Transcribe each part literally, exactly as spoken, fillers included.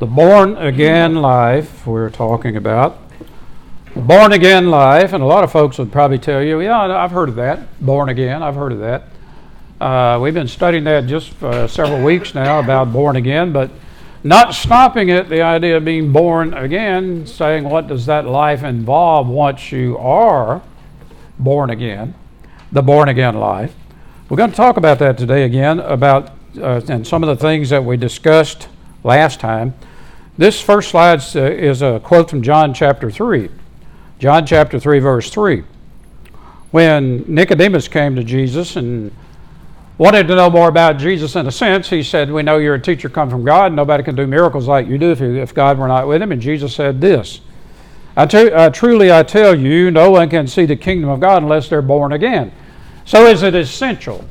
The born again life we're talking about. The born again life, and a lot of folks would probably tell you, yeah, I've heard of that. Born again, I've heard of that. Uh, we've been studying that just for several weeks now about born again, but not stopping at the idea of being born again, saying what does that life involve once you are born again, the born again life. We're going to talk about that today again, about uh, and some of the things that we discussed last time. This first slide uh, is a quote from John chapter three. John chapter three, verse three. When Nicodemus came to Jesus and wanted to know more about Jesus in a sense, he said, we know you're a teacher come from God. Nobody can do miracles like you do if, you, if God were not with him. And Jesus said this, I t- uh, truly I tell you, no one can see the kingdom of God unless they're born again. So is it essential?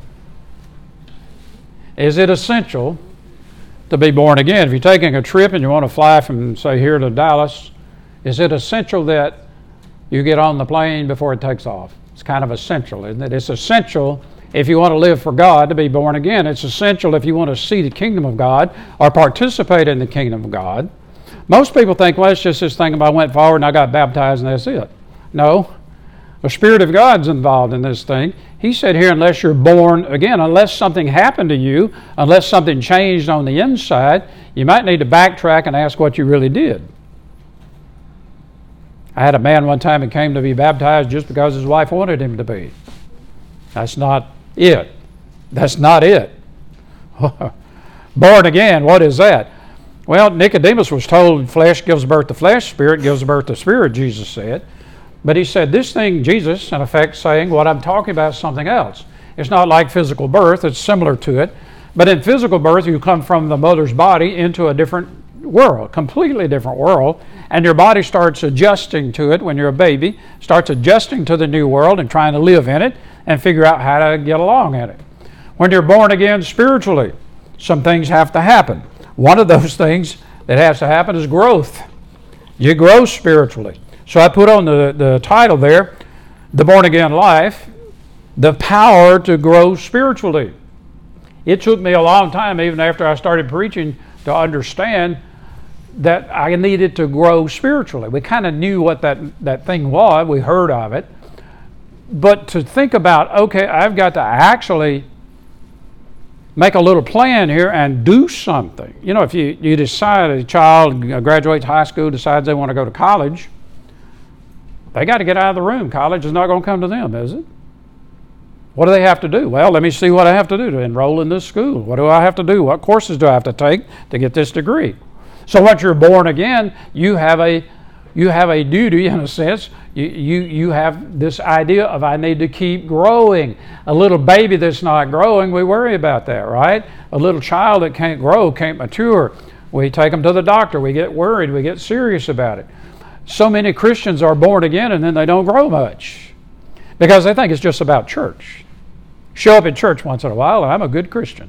Is it essential to be born again? If you're taking a trip and you want to fly from, say, here to Dallas, is it essential that you get on the plane before it takes off? It's kind of essential, isn't it? It's essential if you want to live for God to be born again. It's essential if you want to see the kingdom of God or participate in the kingdom of God. Most people think, well, it's just this thing about I went forward and I got baptized and that's it. No. The Spirit of God's involved in this thing. He said here, unless you're born again, unless something happened to you, unless something changed on the inside, you might need to backtrack and ask what you really did. I had a man one time that came to be baptized just because his wife wanted him to be. That's not it. That's not it. Born again, what is that? Well, Nicodemus was told flesh gives birth to flesh, spirit gives birth to spirit, Jesus said. But he said this thing, Jesus, in effect, saying what I'm talking about is something else. It's not like physical birth, it's similar to it. But in physical birth, you come from the mother's body into a different world, completely different world, and your body starts adjusting to it when you're a baby, starts adjusting to the new world and trying to live in it and figure out how to get along in it. When you're born again spiritually, some things have to happen. One of those things that has to happen is growth. You grow spiritually. So I put on the, the title there, The Born Again Life, the power to grow spiritually. It took me a long time, even after I started preaching, to understand that I needed to grow spiritually. We kind of knew what that, that thing was. We heard of it. But to think about, okay, I've got to actually make a little plan here and do something. You know, if you, you decide a child graduates high school, decides they want to go to college, they got to get out of the room. College is not going to come to them, is it? What do they have to do? Well, let me see what I have to do to enroll in this school. What do I have to do? What courses do I have to take to get this degree? So once you're born again, you have a you have a duty, in a sense. You, you, you have this idea of I need to keep growing. A little baby that's not growing, we worry about that, right? A little child that can't grow, can't mature, we take them to the doctor. We get worried. We get serious about it. So many Christians are born again and then they don't grow much because they think it's just about church. Show up in church once in a while and I'm a good Christian.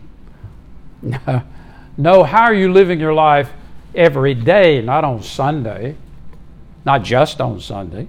No, how are you living your life every day, not on Sunday, not just on Sunday?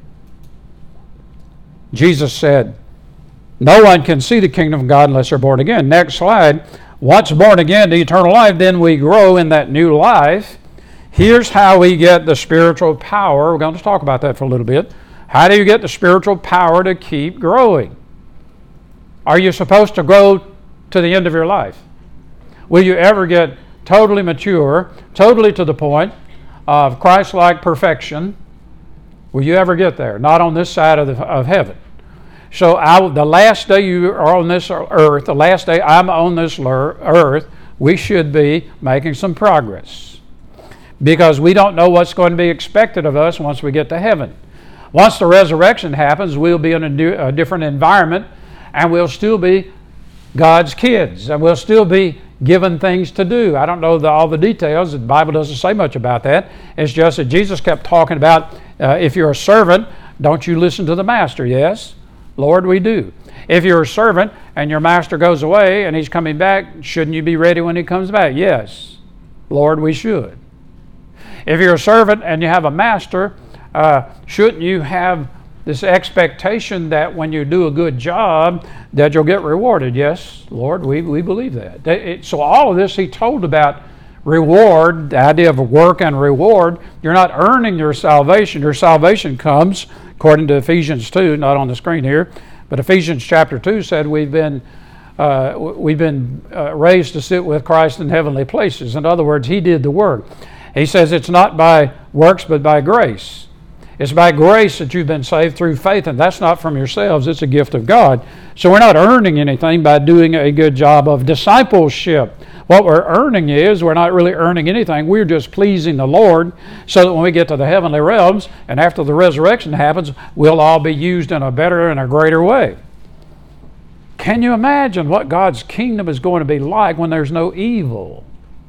Jesus said, no one can see the kingdom of God unless they're born again. Next slide. Once born again to eternal life, then we grow in that new life. Here's how we get the spiritual power. We're going to talk about that for a little bit. How do you get the spiritual power to keep growing? Are you supposed to grow to the end of your life? Will you ever get totally mature, totally to the point of Christ-like perfection? Will you ever get there? Not on this side of, the, of heaven. So I, the last day you are on this earth, the last day I'm on this earth, we should be making some progress. Because we don't know what's going to be expected of us once we get to heaven. Once the resurrection happens, we'll be in a, new, a different environment, and we'll still be God's kids, and we'll still be given things to do. I don't know the, all the details. The Bible doesn't say much about that. It's just that Jesus kept talking about, uh, if you're a servant, don't you listen to the master? Yes, Lord, we do. If you're a servant and your master goes away and he's coming back, shouldn't you be ready when he comes back? Yes, Lord, we should. If you're a servant and you have a master, uh, shouldn't you have this expectation that when you do a good job that you'll get rewarded? Yes, Lord, we, we believe that. It, so all of this he told about reward, the idea of work and reward. You're not earning your salvation. Your salvation comes, according to Ephesians two, not on the screen here, but Ephesians chapter two said we've been uh, we've been uh, raised to sit with Christ in heavenly places. In other words, He did the work. He says it's not by works but by grace. It's by grace that you've been saved through faith, and that's not from yourselves. It's a gift of God. So we're not earning anything by doing a good job of discipleship. What we're earning is we're not really earning anything. We're just pleasing the Lord so that when we get to the heavenly realms and after the resurrection happens, we'll all be used in a better and a greater way. Can you imagine what God's kingdom is going to be like when there's no evil?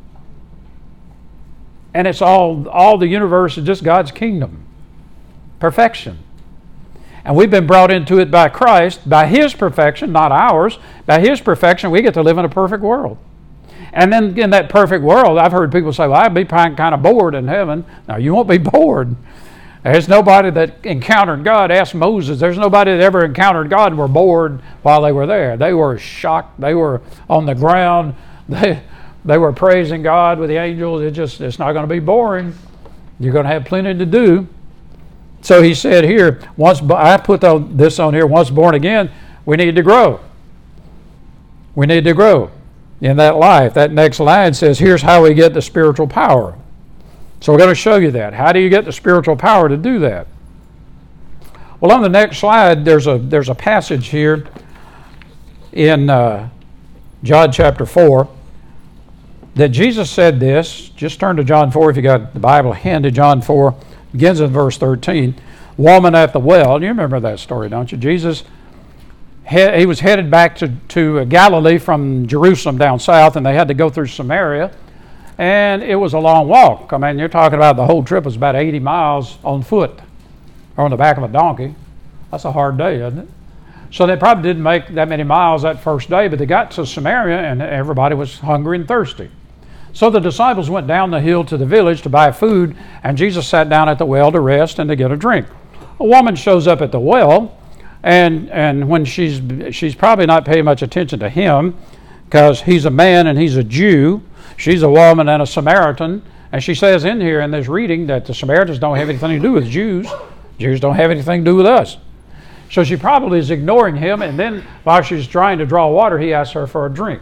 And it's all, all the universe is just God's kingdom. Perfection. And we've been brought into it by Christ, by His perfection, not ours. By His perfection, we get to live in a perfect world. And then in that perfect world, I've heard people say, well, I'd be kind of bored in heaven. No, you won't be bored. There's nobody that encountered God. Ask Moses. There's nobody that ever encountered God and were bored while they were there. They were shocked. They were on the ground. They, they were praising God with the angels. It just, it's not going to be boring. You're going to have plenty to do. So he said here, once I put this on here, once born again, we need to grow. We need to grow in that life. That next line says, here's how we get the spiritual power. So we're going to show you that. How do you get the spiritual power to do that? Well, on the next slide, there's a there's a passage here in uh, John chapter four that Jesus said this. Just turn to John four if you got the Bible handy. John four begins in verse thirteen. Woman at the well. You remember that story, don't you? Jesus, he, he was headed back to, to Galilee from Jerusalem down south, and they had to go through Samaria. And it was a long walk. I mean, you're talking about the whole trip was about eighty miles on foot or on the back of a donkey. That's a hard day, isn't it? So they probably didn't make that many miles that first day, but they got to Samaria and everybody was hungry and thirsty. So the disciples went down the hill to the village to buy food, and Jesus sat down at the well to rest and to get a drink. A woman shows up at the well, and and when she's she's probably not paying much attention to him because he's a man and he's a Jew. She's a woman and a Samaritan, and she says in here in this reading that the Samaritans don't have anything to do with Jews. Jews don't have anything to do with us. So she probably is ignoring him, and then while she's trying to draw water, he asks her for a drink.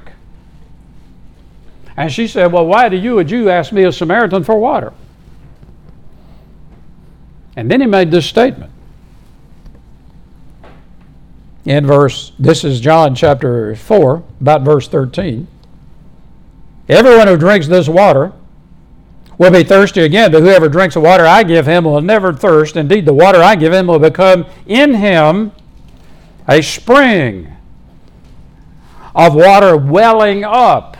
And she said, well, why do you, a Jew, ask me, a Samaritan, for water? And then he made this statement. In verse, this is John chapter four, about verse thirteen. Everyone who drinks this water will be thirsty again, but whoever drinks the water I give him will never thirst. Indeed, the water I give him will become in him a spring of water welling up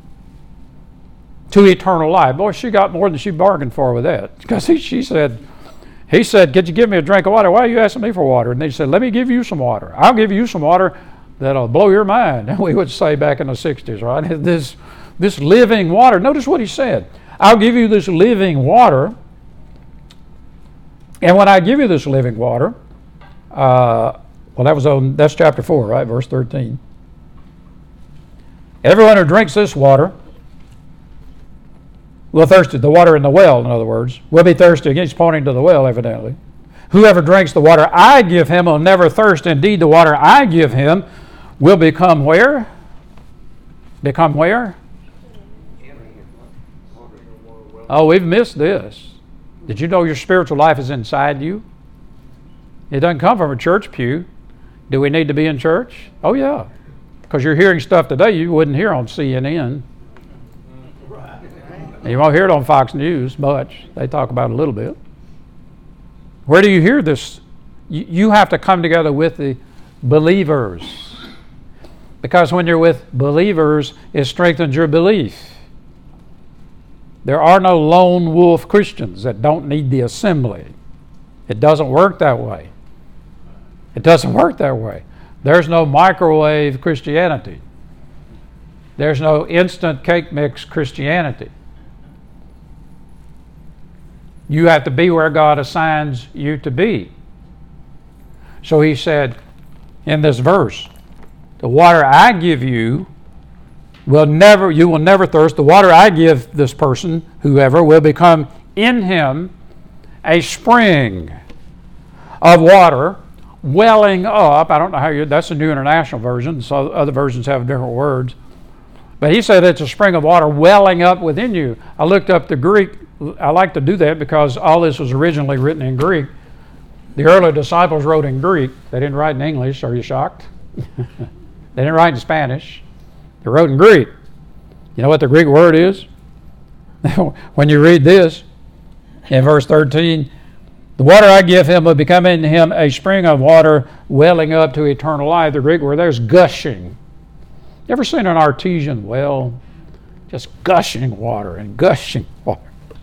to eternal life. Boy, she got more than she bargained for with that. Because he, she said, he said, could you give me a drink of water? Why are you asking me for water? And they said, let me give you some water. I'll give you some water that'll blow your mind. And we would say back in the sixties, right? This This living water. Notice what he said. I'll give you this living water. And when I give you this living water, uh, well, that was on, that's chapter four, right? Verse thirteen. Everyone who drinks this water will thirsty. The water in the well, in other words, will be thirsty again. He's pointing to the well, evidently. Whoever drinks the water I give him will never thirst. Indeed, the water I give him will become where? Become where? Oh, we've missed this. Did you know your spiritual life is inside you? It doesn't come from a church pew. Do we need to be in church? Oh, yeah. Because you're hearing stuff today you wouldn't hear on C N N. And you won't hear it on Fox News much. They talk about it a little bit. Where do you hear this? You have to come together with the believers. Because when you're with believers, it strengthens your belief. There are no lone wolf Christians that don't need the assembly. It doesn't work that way. It doesn't work that way. There's no microwave Christianity. There's no instant cake mix Christianity. You have to be where God assigns you to be. So he said in this verse, the water I give you will never, you will never thirst. The water I give this person, whoever, will become in him a spring of water welling up. I don't know how you, that's the New International Version, so other versions have different words. But he said it's a spring of water welling up within you. I looked up the Greek. I like to do that because all this was originally written in Greek. The early disciples wrote in Greek. They didn't write in English. Are you shocked? They didn't write in Spanish. They wrote in Greek. You know what the Greek word is? When you read this in verse thirteen, the water I give him will become in him a spring of water welling up to eternal life. The Greek word there's gushing. You ever seen an artesian well? Just gushing water and gushing water.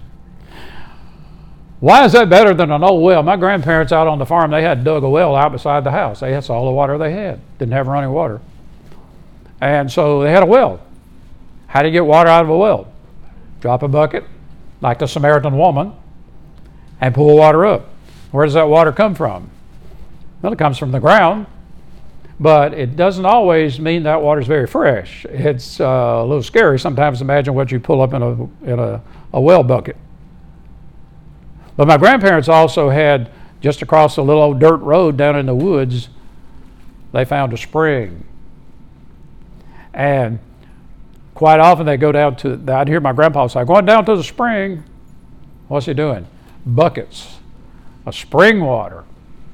Why is that better than an old well? My grandparents out on the farm, they had dug a well out beside the house. That's all the water they had. Didn't have running water. And so they had a well. How do you get water out of a well? Drop a bucket, like the Samaritan woman, and pull water up. Where does that water come from? Well, it comes from the ground, but it doesn't always mean that water is very fresh. It's uh, a little scary sometimes. Imagine what you pull up in a in a, a well bucket. But my grandparents also had, just across a little old dirt road down in the woods, they found a spring. And quite often they go down to, I'd hear my grandpa say, going down to the spring. What's he doing? Buckets of spring water.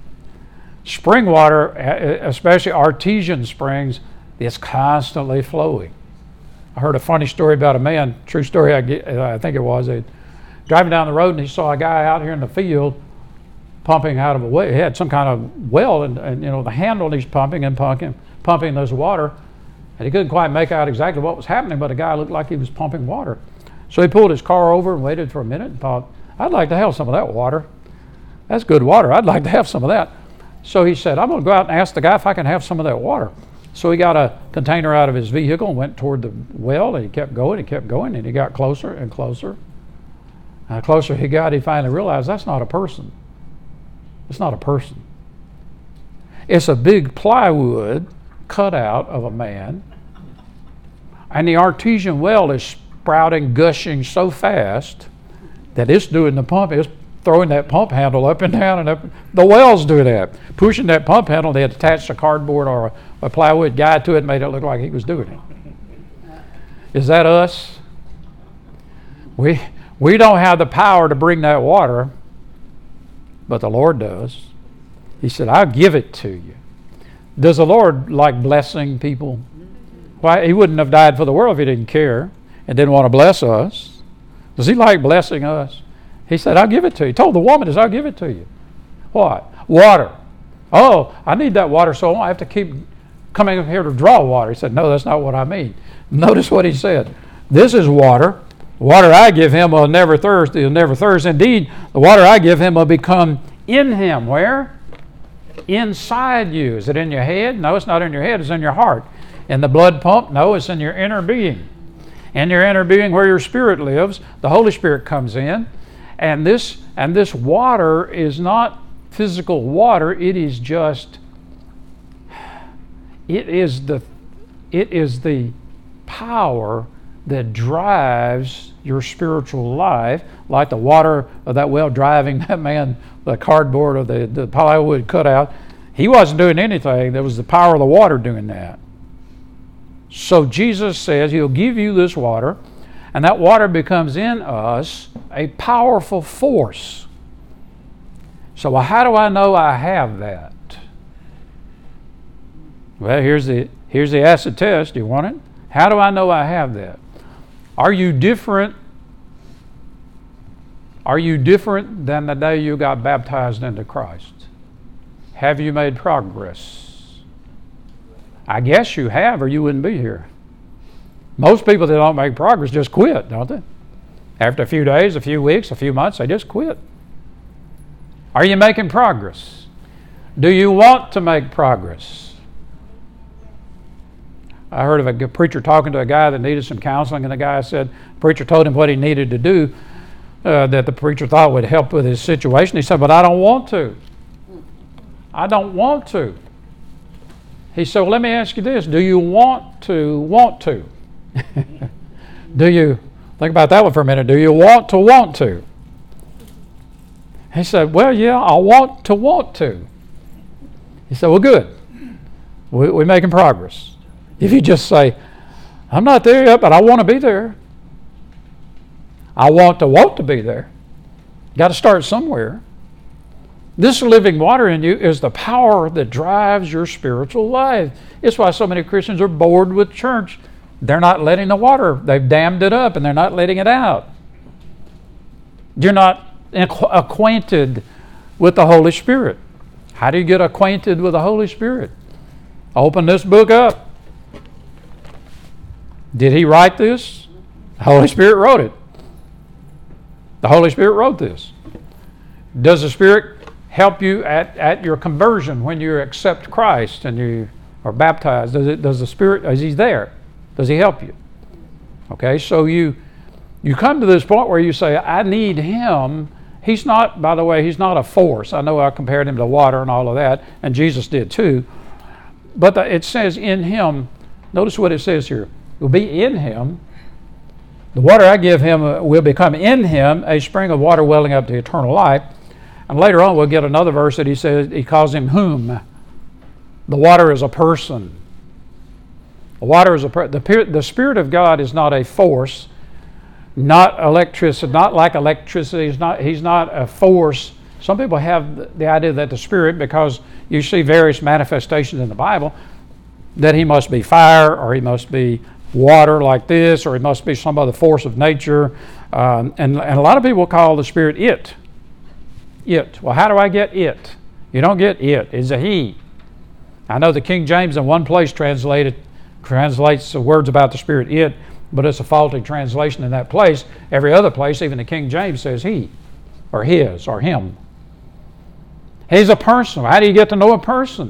Spring water, especially artesian springs, is constantly flowing. I heard a funny story about a man, true story I, get, I think it was, they driving down the road and he saw a guy out here in the field pumping out of a well. He had some kind of well and, and you know the handle he's pumping and pumping, pumping this water. And he couldn't quite make out exactly what was happening, but the guy looked like he was pumping water. So he pulled his car over and waited for a minute and thought, I'd like to have some of that water. That's good water. I'd like to have some of that. So he said, I'm going to go out and ask the guy if I can have some of that water. So he got a container out of his vehicle and went toward the well, and he kept going, he kept going, and he got closer and closer. And the closer he got, he finally realized that's not a person. It's not a person. It's a big plywood cut out of a man, and the artesian well is sprouting, gushing so fast that it's doing the pump. It's throwing that pump handle up and down, and up. The well's doing that, pushing that pump handle. They had attached a cardboard or a, a plywood guide to it and made it look like he was doing it. Is that us? We we don't have the power to bring that water, but the Lord does. He said, I'll give it to you. Does the Lord like blessing people? Why, he wouldn't have died for the world if he didn't care and didn't want to bless us. Does he like blessing us? He said, I'll give it to you. He told the woman, I'll give it to you. What? Water. Oh, I need that water, so I have to keep coming up here to draw water. He said, no, that's not what I mean. Notice what he said. This is water. Water I give him will never thirst. He'll never thirst. Indeed, the water I give him will become in him. Where? Inside you. Is it in your head? No, it's not in your head. It's in your heart. In the blood pump? No, it's in your inner being. In your inner being where your spirit lives, the Holy Spirit comes in. And this and this water is not physical water. It is just, it is the, it is the power that drives your spiritual life, like the water of that well driving that man, the cardboard or the, the plywood cutout. He wasn't doing anything. There was the power of the water doing that. So Jesus says he'll give you this water, and that water becomes in us a powerful force. So how do I know I have that? Well, here's the here's the acid test. Do you want it? How do I know I have that? Are you different? Are you different than the day you got baptized into Christ? Have you made progress? I guess you have, or you wouldn't be here. Most people that don't make progress just quit, don't they? After a few days, a few weeks, a few months, they just quit. Are you making progress? Do you want to make progress? I heard of a preacher talking to a guy that needed some counseling, and the guy said, the preacher told him what he needed to do uh, that the preacher thought would help with his situation. He said, but I don't want to. I don't want to. He said, well, let me ask you this. Do you want to want to? Do you, think about that one for a minute, do you want to want to? He said, well, yeah, I want to want to. He said, well, good. We, we're making progress. If you just say, I'm not there yet, but I want to be there. I want to want to be there. You got to start somewhere. This living water in you is the power that drives your spiritual life. It's why so many Christians are bored with church. They're not letting the water, they've dammed it up and they're not letting it out. You're not acquainted with the Holy Spirit. How do you get acquainted with the Holy Spirit? Open this book up. Did he write this? The Holy Spirit wrote it. The Holy Spirit wrote this. Does the Spirit help you at, at your conversion when you accept Christ and you are baptized? Does it? Does the Spirit? Is He there? Does He help you? Okay, so you you come to this point where you say, I need Him. He's not, by the way, He's not a force. I know I compared Him to water and all of that, and Jesus did too. But the, it says in Him, notice what it says here. You'll be in Him. The water I give Him will become in Him a spring of water welling up to eternal life. And later on we'll get another verse that he says, he calls Him whom. The water is a person. The water is a per- the, the Spirit of God is not a force, not electricity, not like electricity. He's not, he's not a force. Some people have the idea that the Spirit, because you see various manifestations in the Bible, that He must be fire or He must be water like this, or He must be some other force of nature. Um, and, and a lot of people call the Spirit it. It. Well, how do I get it? You don't get it. It's a He. I know the King James in one place translated translates the words about the Spirit it, but it's a faulty translation in that place. Every other place, even the King James, says He, or His, or Him. He's a person. How do you get to know a person?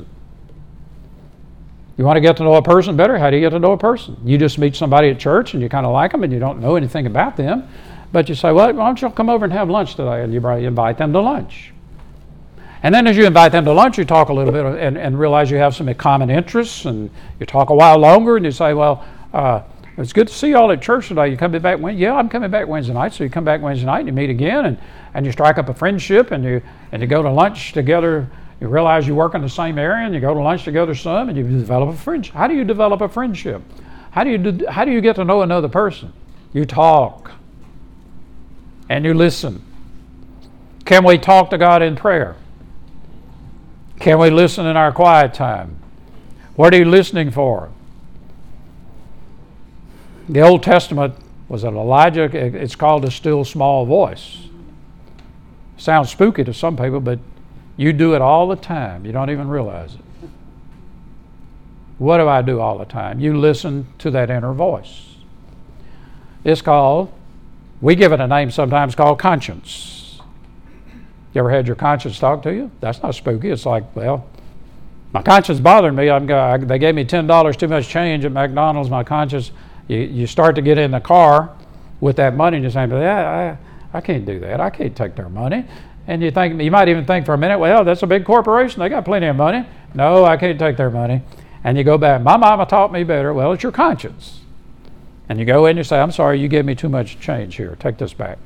You want to get to know a person better? How do you get to know a person? You just meet somebody at church and you kind of like them and you don't know anything about them. But you say, well, why don't you come over and have lunch today? And you invite them to lunch. And then as you invite them to lunch, you talk a little bit and, and realize you have some common interests, and you talk a while longer and you say, well, uh, it's good to see you all at church today. You coming back Wednesday? Yeah, I'm coming back Wednesday night. So you come back Wednesday night and you meet again, and, and you strike up a friendship, and you and you go to lunch together. You realize you work in the same area, and you go to lunch together some, and you develop a friendship. How do you develop a friendship? How do you do, how do you get to know another person? You talk, and you listen. Can we talk to God in prayer? Can we listen in our quiet time? What are you listening for? The Old Testament was it Elijah? It's called a still small voice. Sounds spooky to some people, but you do it all the time. You don't even realize it. What do I do all the time? You listen to that inner voice. It's called, we give it a name sometimes called conscience. You ever had your conscience talk to you? That's not spooky. It's like, well, my conscience bothering me. I'm, I, they gave me ten dollars too much change at McDonald's. My conscience, you, you start to get in the car with that money and you say, yeah, I, I can't do that. I can't take their money. And you think, you might even think for a minute, well, that's a big corporation. They got plenty of money. No, I can't take their money. And you go back, my mama taught me better. Well, it's your conscience. And you go in and you say, I'm sorry, you gave me too much change here. Take this back.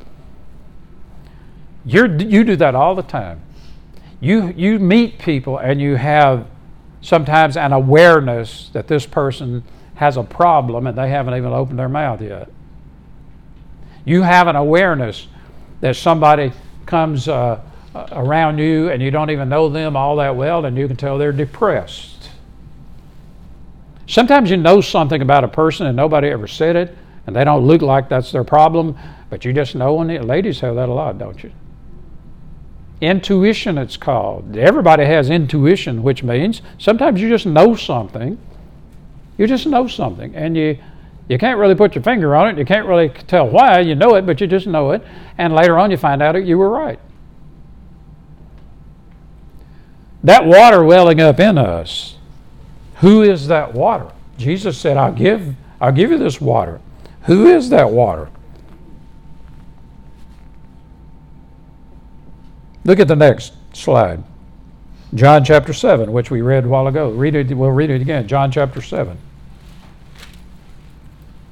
You're, you do that all the time. You, you meet people and you have sometimes an awareness that this person has a problem and they haven't even opened their mouth yet. You have an awareness that somebody comes uh, around you and you don't even know them all that well, and you can tell they're depressed. Sometimes you know something about a person and nobody ever said it, and they don't look like that's their problem, but you just know. And ladies have that a lot, don't you? Intuition, it's called. Everybody has intuition, which means sometimes you just know something. You just know something, and you you can't really put your finger on it. You can't really tell why. You know it, but you just know it. And later on you find out that you were right. That water welling up in us, who is that water? Jesus said, I'll give, I'll give you this water. Who is that water? Look at the next slide. John chapter seven, which we read a while ago. Read it, we'll read it again. John chapter seven.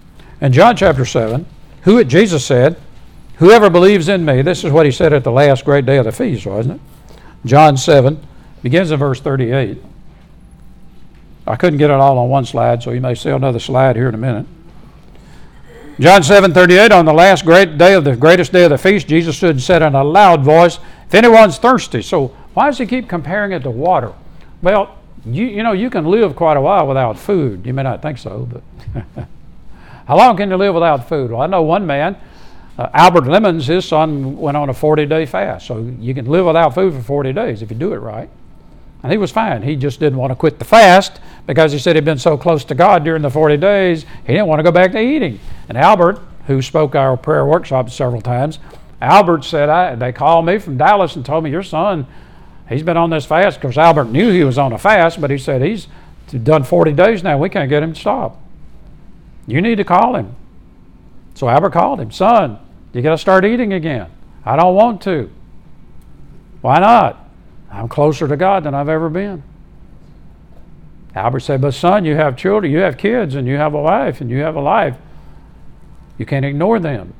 In John chapter seven, who Jesus said, whoever believes in me, this is what he said at the last great day of the feast, wasn't it? John seven, begins in verse thirty-eight. I couldn't get it all on one slide, so you may see another slide here in a minute. John seven thirty-eight, on the last great day of the greatest day of the feast, Jesus stood and said in a loud voice, if anyone's thirsty. So why does he keep comparing it to water? Well, you, you know, you can live quite a while without food. You may not think so, but how long can you live without food? Well, I know one man, uh, Albert Lemons, his son went on a forty-day fast. So you can live without food for forty days if you do it right. And he was fine. He just didn't want to quit the fast because he said he'd been so close to God during the forty days, he didn't want to go back to eating. And Albert, who spoke our prayer workshop several times, Albert said, I, they called me from Dallas and told me, your son, he's been on this fast. Because Albert knew he was on a fast, but he said, he's done forty days now. We can't get him to stop. You need to call him. So Albert called him. Son, you got to start eating again. I don't want to. Why not? I'm closer to God than I've ever been. Albert said, but son, you have children, you have kids, and you have a wife, and you have a life. You can't ignore them.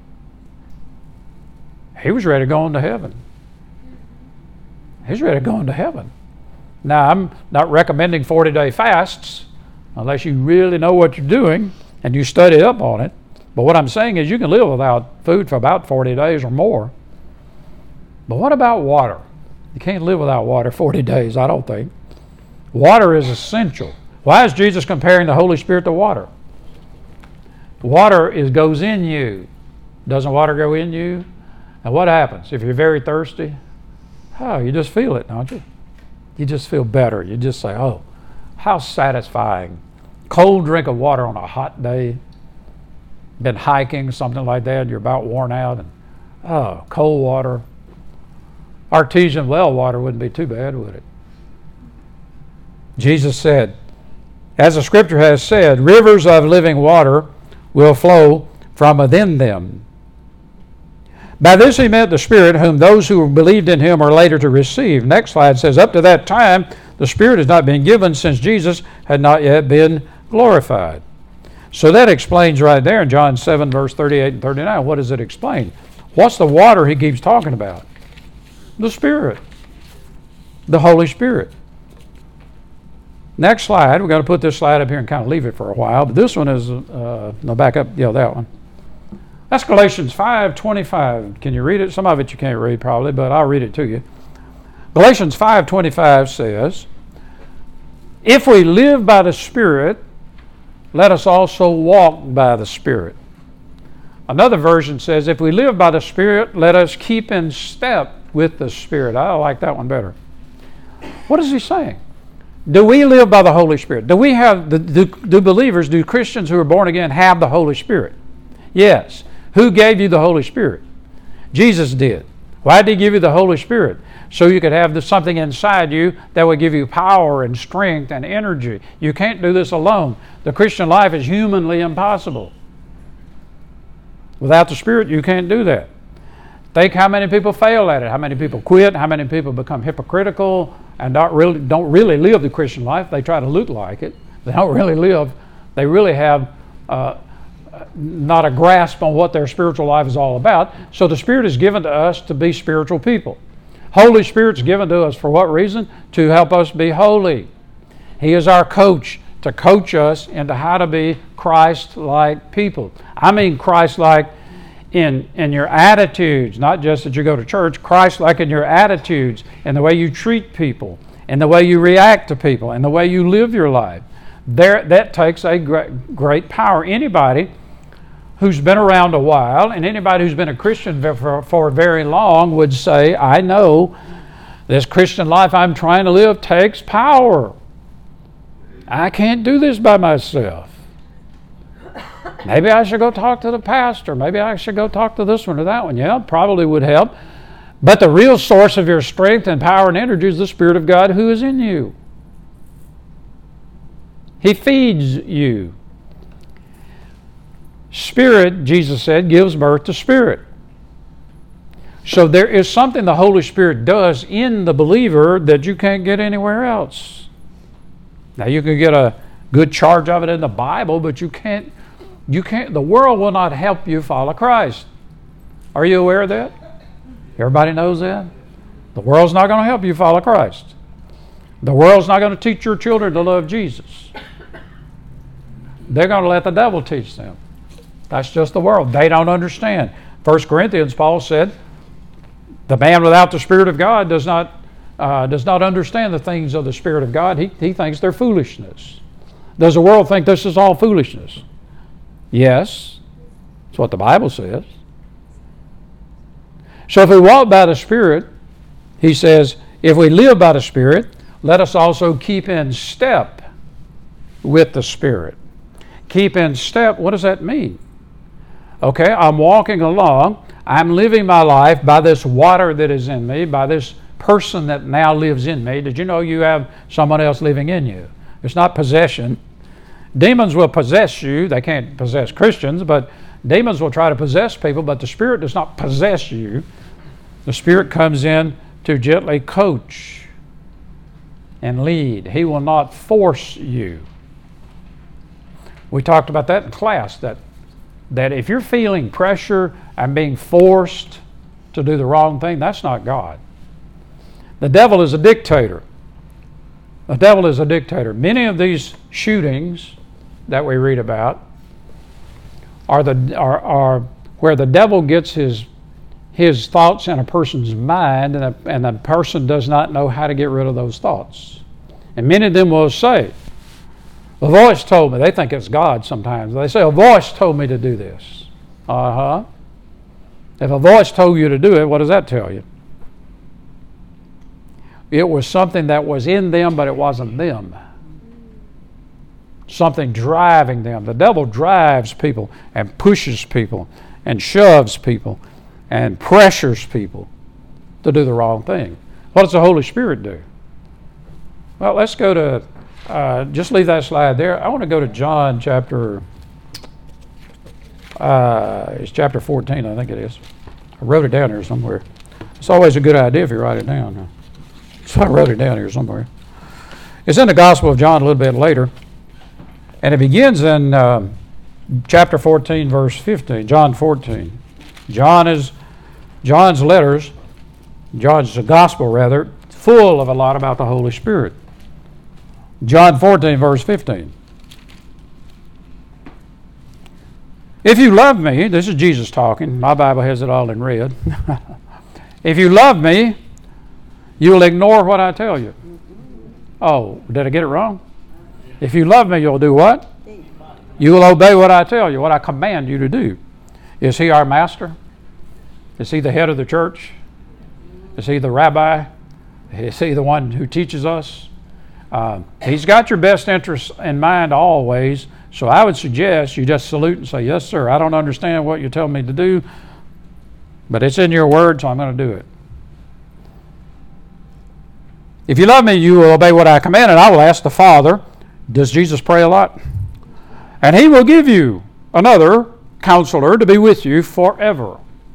He was ready to go on to heaven. He's ready to go on to heaven. Now, I'm not recommending forty-day fasts unless you really know what you're doing and you study up on it. But what I'm saying is you can live without food for about forty days or more. But what about water? You can't live without water forty days, I don't think. Water is essential. Why is Jesus comparing the Holy Spirit to water? Water is goes in you. Doesn't water go in you? And what happens if you're very thirsty? Oh, you just feel it, don't you? You just feel better. You just say, oh, how satisfying. Cold drink of water on a hot day. Been hiking, something like that, you're about worn out. And oh, cold water. Artesian well water wouldn't be too bad, would it? Jesus said, as the scripture has said, rivers of living water will flow from within them. By this he meant the Spirit, whom those who believed in him are later to receive. Next slide says, up to that time, the Spirit has not been given since Jesus had not yet been glorified. So that explains right there in John seven, verse thirty-eight and thirty-nine. What does it explain? What's the water he keeps talking about? The Spirit. The Holy Spirit. Next slide. We're going to put this slide up here and kind of leave it for a while. But this one is, uh, no, back up. Yeah, that one. That's Galatians five twenty-five. Can you read it? Some of it you can't read probably, but I'll read it to you. Galatians five twenty-five says, if we live by the Spirit, let us also walk by the Spirit. Another version says, if we live by the Spirit, let us keep in step with the Spirit. I like that one better. What is he saying? Do we live by the Holy Spirit? Do we have, do, do believers, do Christians who are born again have the Holy Spirit? Yes. Who gave you the Holy Spirit? Jesus did. Why did he give you the Holy Spirit? So you could have this, something inside you that would give you power and strength and energy. You can't do this alone. The Christian life is humanly impossible. Without the Spirit, you can't do that. Think how many people fail at it, how many people quit, how many people become hypocritical and don't really, don't really live the Christian life. They try to look like it. They don't really live. They really have uh, not a grasp on what their spiritual life is all about. So the Spirit is given to us to be spiritual people. Holy Spirit's given to us for what reason? To help us be holy. He is our coach to coach us into how to be Christ-like people. I mean Christ-like in, in your attitudes, not just that you go to church, Christ-like in your attitudes, in the way you treat people, in the way you react to people, in the way you live your life. There, that takes a great, great power. Anybody who's been around a while, and anybody who's been a Christian for, for very long would say, I know this Christian life I'm trying to live takes power. I can't do this by myself. Maybe I should go talk to the pastor. Maybe I should go talk to this one or that one. Yeah, probably would help. But the real source of your strength and power and energy is the Spirit of God who is in you. He feeds you. Spirit, Jesus said, gives birth to spirit. So there is something the Holy Spirit does in the believer that you can't get anywhere else. Now you can get a good charge of it in the Bible, but you can't You can't, the world will not help you follow Christ. Are you aware of that? Everybody knows that? The world's not going to help you follow Christ. The world's not going to teach your children to love Jesus. They're going to let the devil teach them. That's just the world. They don't understand. First Corinthians, Paul said, the man without the Spirit of God does not uh, does not understand the things of the Spirit of God. He, he thinks they're foolishness. Does the world think this is all foolishness? Yes. That's what the Bible says. So if we walk by the Spirit, he says, if we live by the Spirit, let us also keep in step with the Spirit. Keep in step, what does that mean? Okay, I'm walking along. I'm living my life by this water that is in me, by this person that now lives in me. Did you know you have someone else living in you? It's not possession. Demons will possess you. They can't possess Christians, but demons will try to possess people, but the Spirit does not possess you. The Spirit comes in to gently coach and lead. He will not force you. We talked about that in class, that, that if you're feeling pressure and being forced to do the wrong thing, that's not God. The devil is a dictator. The devil is a dictator. Many of these shootings that we read about are the are, are where the devil gets his his thoughts in a person's mind, and, a, and the person does not know how to get rid of those thoughts. And many of them will say, "A voice told me." They think it's God sometimes. They say, "A voice told me to do this." Uh-huh. If a voice told you to do it, what does that tell you? It was something that was in them, but it wasn't them. Something driving them. The devil drives people and pushes people and shoves people and pressures people to do the wrong thing. What does the Holy Spirit do? Well, let's go to, uh, just leave that slide there. I want to go to John chapter, uh, it's chapter fourteen, I think it is. I wrote it down here somewhere. It's always a good idea if you write it down. Huh? So I wrote it down here somewhere. It's in the Gospel of John a little bit later. And it begins in uh, chapter fourteen, verse fifteen. John fourteen. John is, John's letters, John's gospel rather, full of a lot about the Holy Spirit. John fourteen, verse fifteen. If you love me, this is Jesus talking. My Bible has it all in red. If you love me, you'll ignore what I tell you. Oh, did I get it wrong? If you love me, you'll do what? You will obey what I tell you, what I command you to do. Is he our master? Is he the head of the church? Is he the rabbi? Is he the one who teaches us? Uh, he's got your best interests in mind always, so I would suggest you just salute and say, "Yes, sir, I don't understand what you tell me to do, but it's in your word, so I'm going to do it." If you love me, you will obey what I command, and I will ask the Father. Does Jesus pray a lot? And he will give you another counselor to be with you forever.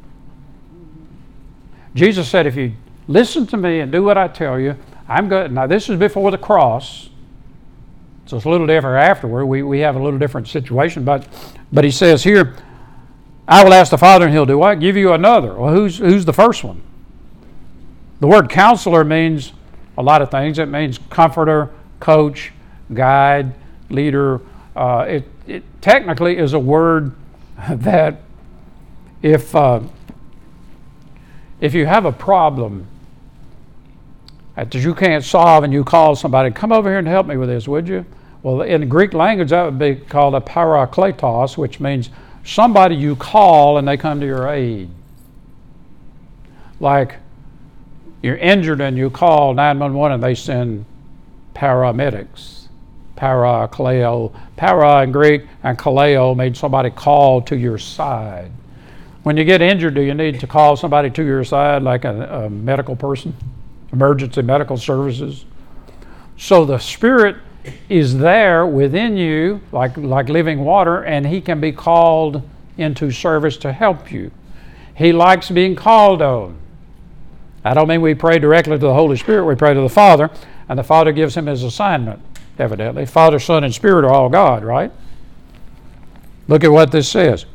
Jesus said, if you listen to me and do what I tell you, I'm good. Now, this is before the cross, so it's a little different afterward. We, we have a little different situation, but, but he says here, I will ask the Father, and he'll do what? Give you another. Well, who's, who's the first one? The word counselor means a lot of things. It means comforter, coach, guide, leader. Uh, it, it technically is a word that if uh, if you have a problem that you can't solve and you call somebody, come over here and help me with this, would you? Well, in the Greek language, that would be called a parakletos, which means somebody you call and they come to your aid. Like you're injured and you call nine one one and they send paramedics. Parakleo. Para in Greek and kaleo made somebody call to your side. When you get injured, do you need to call somebody to your side, like a, a medical person? Emergency medical services. So the Spirit is there within you, like, like living water, and he can be called into service to help you. He likes being called on. I don't mean we pray directly to the Holy Spirit, we pray to the Father, and the Father gives him his assignment, evidently. Father, Son, and Spirit are all God, right? Look at what this says.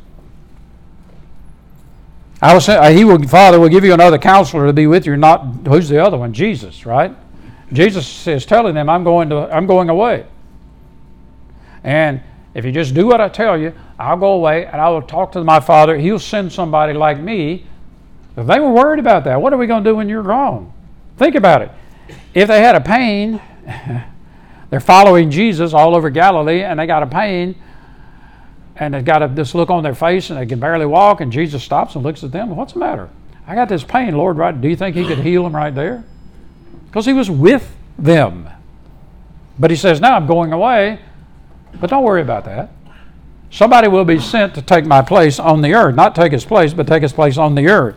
I will say, he will, Father will give you another counselor to be with you. Not who's the other one? Jesus, right? Jesus is telling them, I'm going to, I'm going away. And if you just do what I tell you, I'll go away and I will talk to my Father. He'll send somebody like me. If they were worried about that, what are we going to do when you're gone? Think about it. If they had a pain, they're following Jesus all over Galilee, and they got a pain, and they've got a, this look on their face, and they can barely walk, and Jesus stops and looks at them. What's the matter? I got this pain, Lord, right? Do you think he could heal them right there? Because he was with them. But he says, now I'm going away, but don't worry about that. Somebody will be sent to take my place on the earth. Not take his place, but take his place on the earth.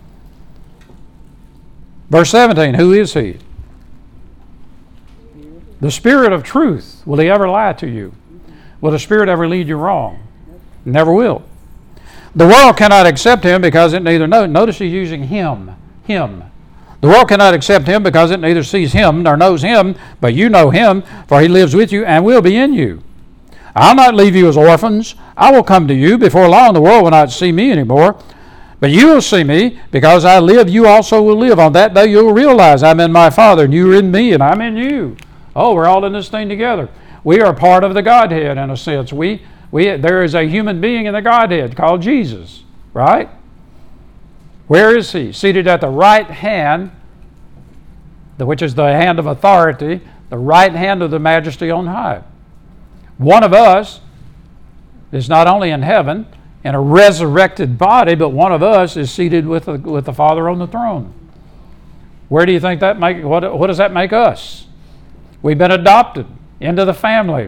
Verse seventeen, who is he? The Spirit of truth. Will he ever lie to you? Will the Spirit ever lead you wrong? Never will. The world cannot accept him because it neither knows. Notice he's using him. Him. The world cannot accept him because it neither sees him nor knows him, but you know him, for he lives with you and will be in you. I'll not leave you as orphans. I will come to you. Before long the world will not see me anymore, but you will see me. Because I live, you also will live. On that day you'll realize I'm in my Father, and you're in me, and I'm in you. Oh, we're all in this thing together. We are part of the Godhead in a sense. We, we, there is a human being in the Godhead called Jesus, right? Where is he? Seated at the right hand, which is the hand of authority, the right hand of the majesty on high. One of us is not only in heaven in a resurrected body, but one of us is seated with the, with the Father on the throne. Where do you think that make? What, what does that make us? We've been adopted into the family.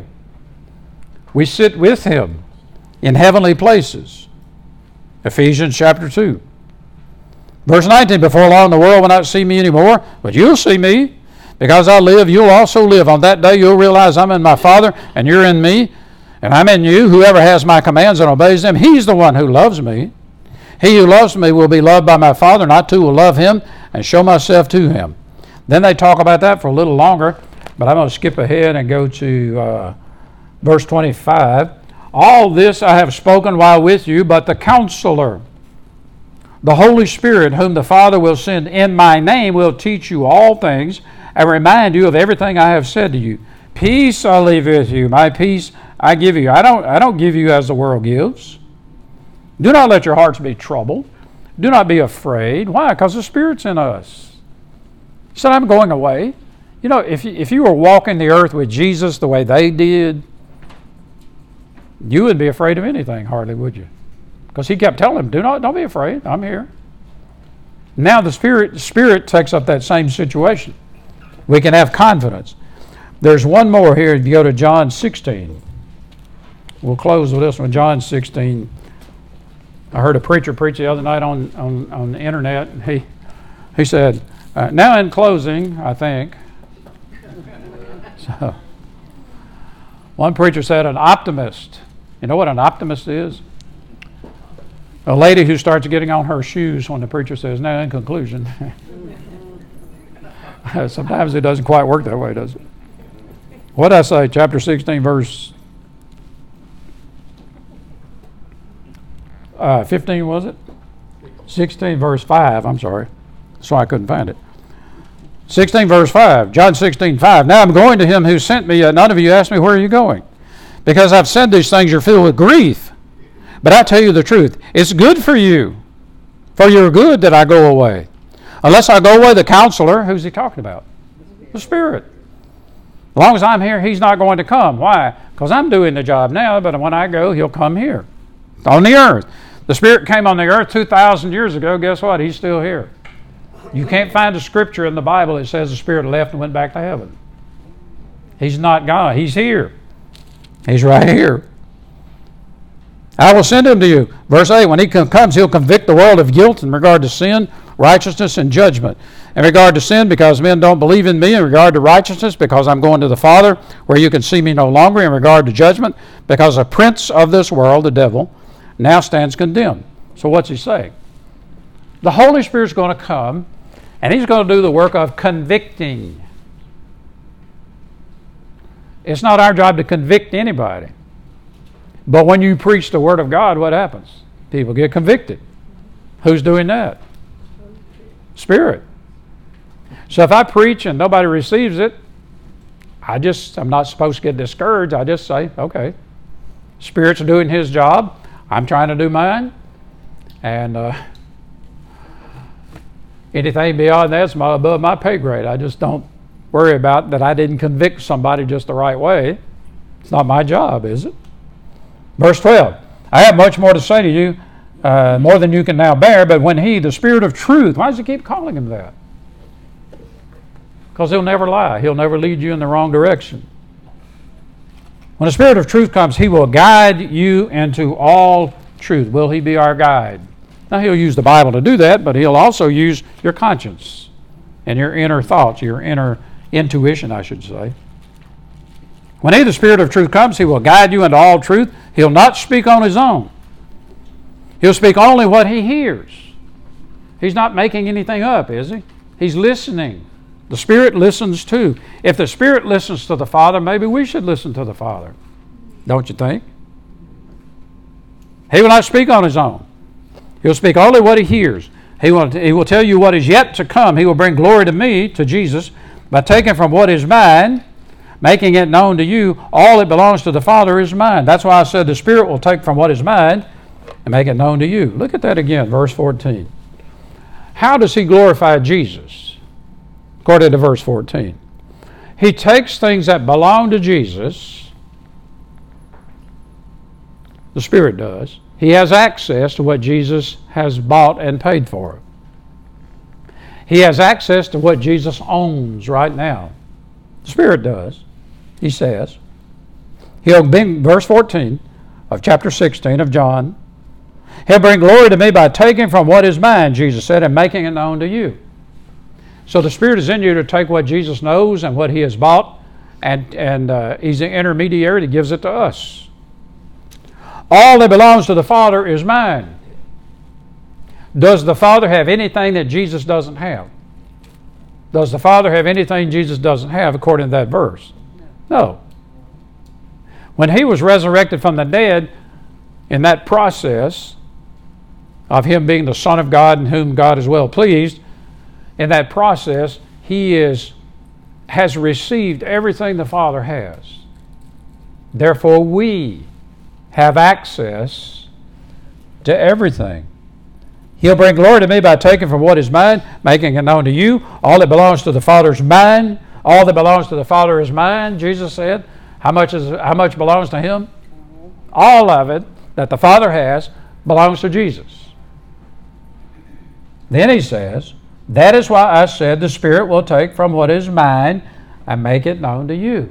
We sit with him in heavenly places. Ephesians chapter two. Verse nineteen, before long the world will not see me anymore, but you'll see me. Because I live, you'll also live. On that day you'll realize I'm in my Father, and you're in me, and I'm in you. Whoever has my commands and obeys them, he's the one who loves me. He who loves me will be loved by my Father, and I too will love him and show myself to him. Then they talk about that for a little longer, but I'm going to skip ahead and go to uh, verse twenty-five. All this I have spoken while with you, but the Counselor, the Holy Spirit, whom the Father will send in my name, will teach you all things and remind you of everything I have said to you. Peace I leave with you, my peace I give you. I don't, I don't give you as the world gives. Do not let your hearts be troubled. Do not be afraid. Why? Because the Spirit's in us. He said, I'm going away. You know, if you, if you were walking the earth with Jesus the way they did, you wouldn't be afraid of anything, hardly, would you? Because he kept telling them, do not, don't be afraid. I'm here. Now the Spirit, Spirit takes up that same situation. We can have confidence. There's one more here. If you go to John sixteen, we'll close with this one. John sixteen. I heard a preacher preach the other night on, on, on the internet. He, he said, uh, now in closing, I think. So, one preacher said, an optimist. You know what an optimist is? A lady who starts getting on her shoes when the preacher says, now in conclusion. Sometimes it doesn't quite work that way, does it? What did I say? Chapter sixteen, verse uh, fifteen, was it? sixteen, verse five. I'm sorry. So I couldn't find it. sixteen, verse five. John sixteen, five. Now I'm going to him who sent me. None of you asked me, where are you going? Because I've said these things, you're filled with grief. But I tell you the truth. It's good for you, for your good that I go away. Unless I go away, the Counselor, who's he talking about? The Spirit. As long as I'm here, he's not going to come. Why? Because I'm doing the job now, but when I go, he'll come here on the earth. The Spirit came on the earth two thousand years ago. Guess what? He's still here. You can't find a scripture in the Bible that says the Spirit left and went back to heaven. He's not gone. He's here. He's right here. I will send him to you. Verse eight, when he comes, he'll convict the world of guilt in regard to sin, righteousness, and judgment. In regard to sin, because men don't believe in me. In regard to righteousness, because I'm going to the Father, where you can see me no longer. In regard to judgment, because the prince of this world, the devil, now stands condemned. So what's he saying? The Holy Spirit's going to come, and he's going to do the work of convicting. It's not our job to convict anybody. But when you preach the Word of God, what happens? People get convicted. Who's doing that? Spirit. So if I preach and nobody receives it, I just, I'm not supposed to get discouraged. I just say, okay, Spirit's doing His job. I'm trying to do mine. And uh, anything beyond that's my, above my pay grade. I just don't worry about that I didn't convict somebody just the right way. It's not my job, is it? Verse twelve, I have much more to say to you, uh, more than you can now bear, but when He, the Spirit of truth, why does He keep calling Him that? Because He'll never lie. He'll never lead you in the wrong direction. When the Spirit of truth comes, He will guide you into all truth. Will He be our guide? Now, He'll use the Bible to do that, but He'll also use your conscience and your inner thoughts, your inner intuition, I should say. When He, the Spirit of truth, comes, He will guide you into all truth. He'll not speak on His own. He'll speak only what He hears. He's not making anything up, is He? He's listening. The Spirit listens too. If the Spirit listens to the Father, maybe we should listen to the Father. Don't you think? He will not speak on His own. He'll speak only what He hears. He will, he will tell you what is yet to come. He will bring glory to me, to Jesus, by taking from what is mine, making it known to you. All that belongs to the Father is mine. That's why I said the Spirit will take from what is mine and make it known to you. Look at that again, verse fourteen. How does He glorify Jesus? According to verse fourteen. He takes things that belong to Jesus, the Spirit does. He has access to what Jesus has bought and paid for. He has access to what Jesus owns right now. The Spirit does, He says. He'll bring, verse fourteen of chapter sixteen of John, He'll bring glory to me by taking from what is mine, Jesus said, and making it known to you. So the Spirit is in you to take what Jesus knows and what He has bought, and, and uh, He's the intermediary that gives it to us. All that belongs to the Father is mine. Does the Father have anything that Jesus doesn't have? Does the Father have anything Jesus doesn't have according to that verse? No. When He was resurrected from the dead, in that process of Him being the Son of God in whom God is well pleased, in that process, He is has received everything the Father has. Therefore, we have access to everything. He'll bring glory to me by taking from what is mine, making it known to you. All that belongs to the Father is mine. All that belongs to the Father is mine, Jesus said. How much is how much belongs to Him? All of it that the Father has belongs to Jesus. Then He says, that is why I said the Spirit will take from what is mine and make it known to you.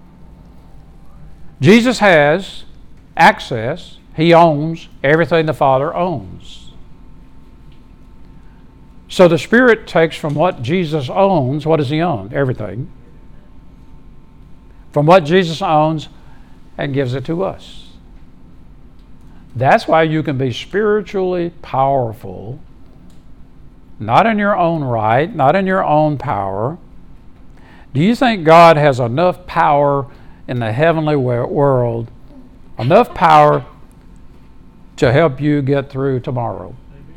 Jesus has access. He owns everything the Father owns. So the Spirit takes from what Jesus owns. What does He own? Everything. From what Jesus owns and gives it to us. That's why you can be spiritually powerful, not in your own right, not in your own power. Do you think God has enough power in the heavenly world, enough power to help you get through tomorrow?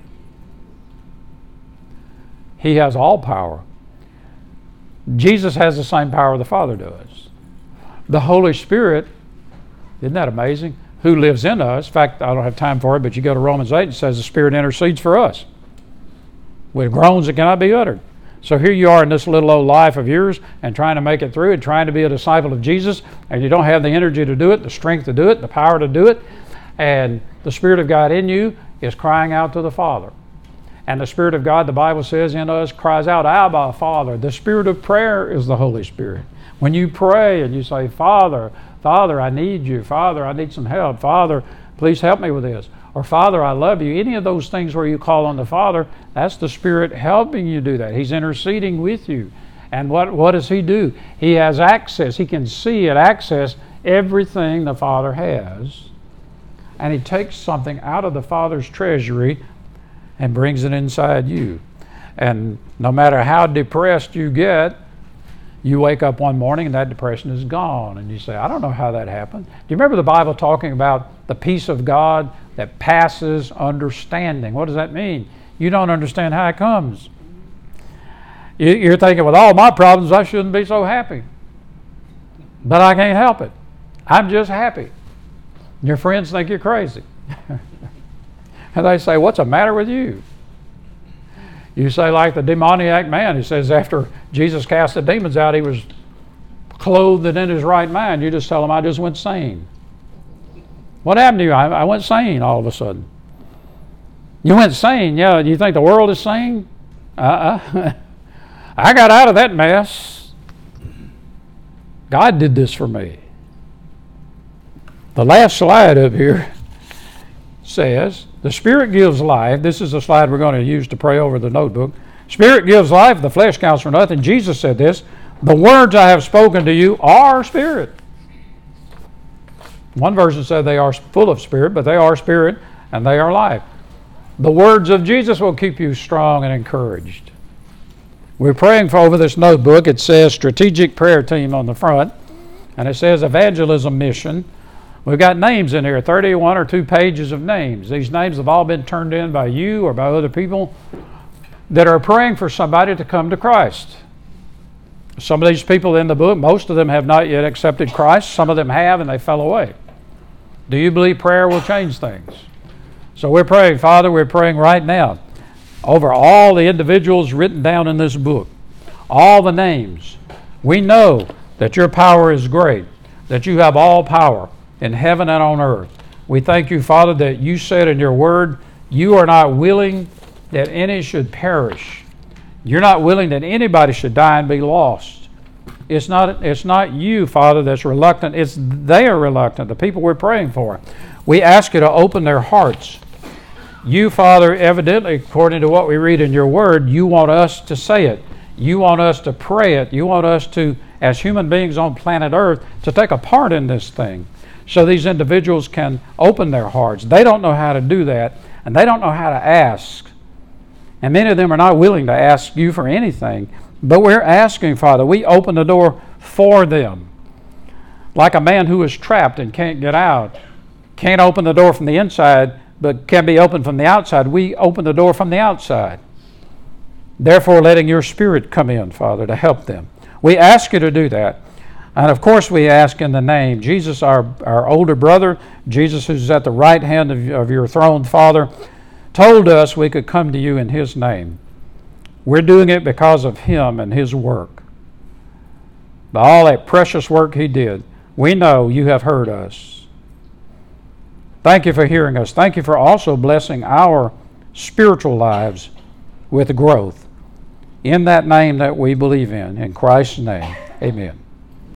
He has all power. Jesus has the same power the Father does. The Holy Spirit, isn't that amazing? Who lives in us. In fact, I don't have time for it, but you go to Romans eight, it says the Spirit intercedes for us with groans that cannot be uttered. So here you are in this little old life of yours and trying to make it through and trying to be a disciple of Jesus, and you don't have the energy to do it, the strength to do it, the power to do it, and the Spirit of God in you is crying out to the Father. And the Spirit of God, the Bible says, in us cries out, Abba, Father. The Spirit of prayer is the Holy Spirit. When you pray and you say, Father, Father, I need you. Father, I need some help. Father, please help me with this. Or Father, I love you. Any of those things where you call on the Father, that's the Spirit helping you do that. He's interceding with you. And what, what does He do? He has access. He can see and access everything the Father has. And He takes something out of the Father's treasury and brings it inside you. And no matter how depressed you get, You wake up one morning and that depression is gone. And you say, I don't know how that happened. Do you remember the Bible talking about the peace of God that passes understanding? What does that mean? You don't understand how it comes. You're thinking, with all my problems, I shouldn't be so happy. But I can't help it. I'm just happy. Your friends think you're crazy. And they say, what's the matter with you? You say, like the demoniac man, he says after Jesus cast the demons out, he was clothed and in his right mind. You just tell him, I just went sane. What happened to you? I, I went sane all of a sudden. You went sane? Yeah, you think the world is sane? Uh-uh. I got out of that mess. God did this for me. The last slide up here says, the Spirit gives life. This is the slide we're going to use to pray over the notebook. Spirit gives life, the flesh counts for nothing. Jesus said this, the words I have spoken to you are spirit. One version said they are full of spirit, but they are spirit and they are life. The words of Jesus will keep you strong and encouraged. We're praying for over this notebook. It says Strategic Prayer Team on the front, and it says Evangelism Mission. We've got names in here, thirty-one or two pages of names. These names have all been turned in by you or by other people that are praying for somebody to come to Christ. Some of these people in the book, most of them have not yet accepted Christ. Some of them have and they fell away. Do you believe prayer will change things? So we're praying, Father, we're praying right now over all the individuals written down in this book, all the names. We know that your power is great, that you have all power in heaven and on earth. We thank you, Father, that you said in your word, you are not willing that any should perish. You're not willing that anybody should die and be lost. It's not, it's not you, Father, that's reluctant. It's they are reluctant, the people we're praying for. We ask you to open their hearts. You, Father, evidently, according to what we read in your word, you want us to say it. You want us to pray it. You want us to, as human beings on planet Earth, to take a part in this thing so these individuals can open their hearts. They don't know how to do that, and they don't know how to ask. And many of them are not willing to ask you for anything. But we're asking, Father, we open the door for them. Like a man who is trapped and can't get out. Can't open the door from the inside, but can be opened from the outside. We open the door from the outside. Therefore, letting your Spirit come in, Father, to help them. We ask you to do that. And of course, we ask in the name, Jesus, our, our older brother, Jesus who's at the right hand of, of your throne, Father, told us we could come to you in his name. We're doing it because of him and his work. By all that precious work he did, we know you have heard us. Thank you for hearing us. Thank you for also blessing our spiritual lives with growth. In that name that we believe in, in Christ's name, amen.